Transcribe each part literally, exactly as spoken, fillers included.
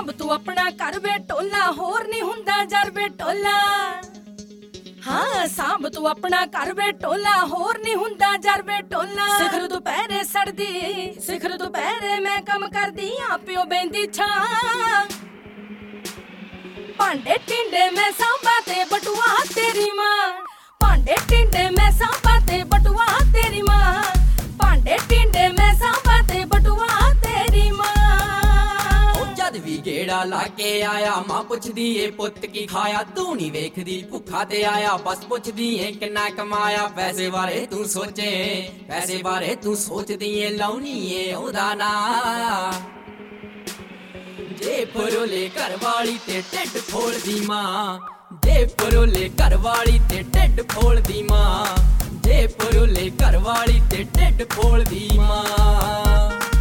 सांभ तू अपना कर वे टोला होर नहीं हुंदा जर वे टोला हाँ सांभ तू अपना कर वे टोला होर नहीं हुंदा जर वे टोला सिखर दुपहरे सड़दी सिखर दुपहरे मैं कम करदी आ प्यो बेंदी छा भांडे टिंडे मैं सांभा ते बटुआ तेरी मां भांडे टिंडे मैं सांभा ते बटुआ तेरी मां भांडे टिंडे मैं सांभा ते बटुआ तेरी मां जद भी गेड़ा लाके आया मां पुछदी ए पुत्त की खाया तू नहीं वेखदी भुखा ते आया बस पुछदी ए किन्ना कमाया पैसे बारे तू सोचे पैसे बारे तू सोचदी ए लाउनी ए ओदा ना जे परोले घर वाली ते टिड फोड़दी मां जे परोले घर वाली ते टिड फोड़दी मां जे परोले घर वाली ते टिड फोड़दी मां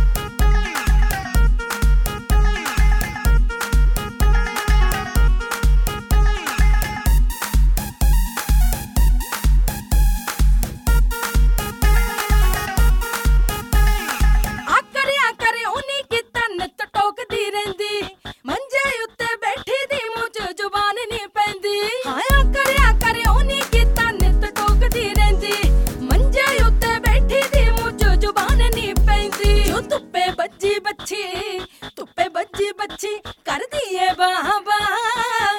धुप्पे बज्जी बच्ची कर दिए बाह बाह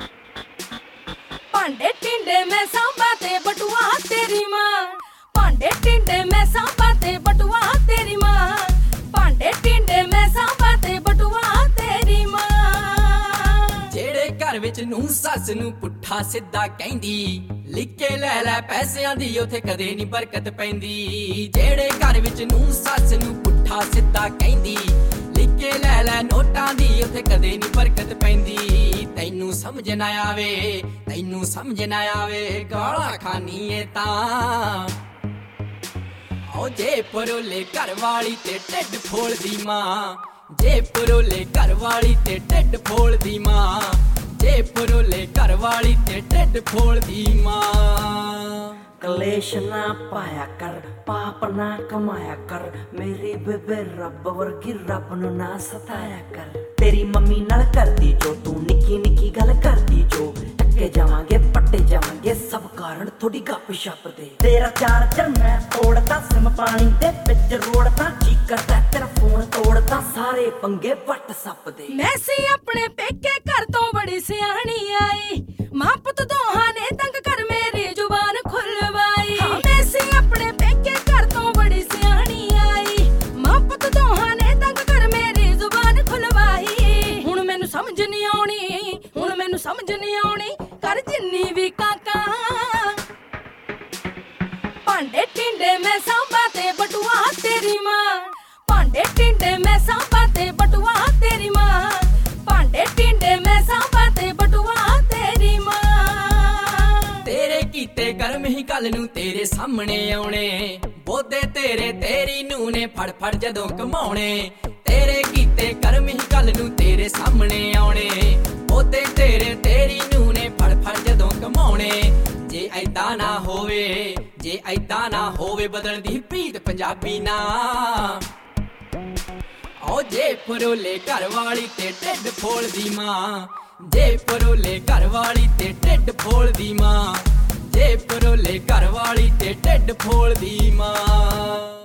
भांडे टिंडे मैं सांभा ते बटुआ तेरी मां भांडे टिंडे मैं सांभा ते बटुआ तेरी मां भांडे टिंडे मैं सांभा ते बटुआ तेरी मां जेड़े घर विच नूं सस नूं पुट्ठा सिद्धा कहंदी लिखे लै लै पैसिਆਂ ਦੀ ਉਥੇ ਕਦੇ ਨਹੀਂ ਬਰਕਤ ਪੈਂਦੀ ਜਿਹੜੇ ਘਰ ਵਿੱਚ ਨੂੰ ਸੱਸ ਨੂੰ ਪੁੱਠਾ ਸਿੱਧਾ ਕਹਿੰਦੀ ਲਿਖੇ ਲੈ ਲੈ ਨੋਟਾਂ ਦੀ ਉਥੇ ਕਦੇ ਨਹੀਂ ਬਰਕਤ ਪੈਂਦੀ ਤੈਨੂੰ ਸਮਝ ਨਾ ਆਵੇ ਤੈਨੂੰ ਸਮਝ ਨਾ ਆਵੇ ਗਾਲਾਂ ਖਾਨੀ ਏ ਤਾਂ ਓ ਜੇ ਪਰੋਲੇ ਘਰ ਵਾਲੀ ਤੇ ਢਿੱਡ ਫੋਲਦੀ ਮਾਂ ਜੇ ਪਰੋਲੇ ਘਰ ਵਾਲੀ ਤੇ ਢਿੱਡ ਫੋਲਦੀ ਮਾਂ ਜੇ ਪਰੋਲੇ ਘਰ ਵਾਲੀ ਤੇ ਢਿੱਡ ਫੋਲਦੀ ਮਾਂ कलेश ना पाया कर पाप ना कमाया कर मेरी बेबे रब वर्गी रब नू ना सताया कर तेरी मम्मी नाल करदी जो तू निक्की निक्की गल करदी जो टक्के जावांगे पट्टे जावांगे सब कारण थोड़ी गप शप दे तेरा चार्जर मैं तोड़ता सिम पानी दे विच रोड़ता जी करदा तेरा फोन तोड़ता सारे पंगे व्हाट्सएप दे मैं सी अपने पेके घर तो बड़ी सियाणी आई मां पुत दोहां ने तंग कर मेरी जुबान खुलवाई हाँ, मैं सी अपने पेके घर तो बड़ी सियाणी आई मां पुत दोहां ने तंग कर मेरी जुबान खुलवाई हुण मैनू समझ नहीं आउणी हुण मैनू समझ नहीं आउणी कर जिन्नी भी काका भांडे टिंडे मैं सांभा ते बटुआ तेरी मां भांडे टिंडे मैं सांभा ते बटुआ तेरी मां भांडे टिंडे मैं सांभा ते बटुआ तेरी मां तेरे कीते कर्म ही कल नू तेरे सामने आउणे बोधे तेरे तेरी नू ने फड़ फड़ जदों कमाउणे तेरे कीते कर्म ही कल नू तेरे सामने आउणे बोधे तेरे तेरी नू ने फड़ फड़ जदों कमाउणे जे ऐदा ना होवे जे ऐदा ना होवे बदलदी प्रीत पंजाबी ना ओ जे परोले घर वाली ते ढिड फोड़दी मां जे परोले घर वाली ते ढिड फोड़दी मां जे परोले घर वाली ते ढिड फोड़दी मां।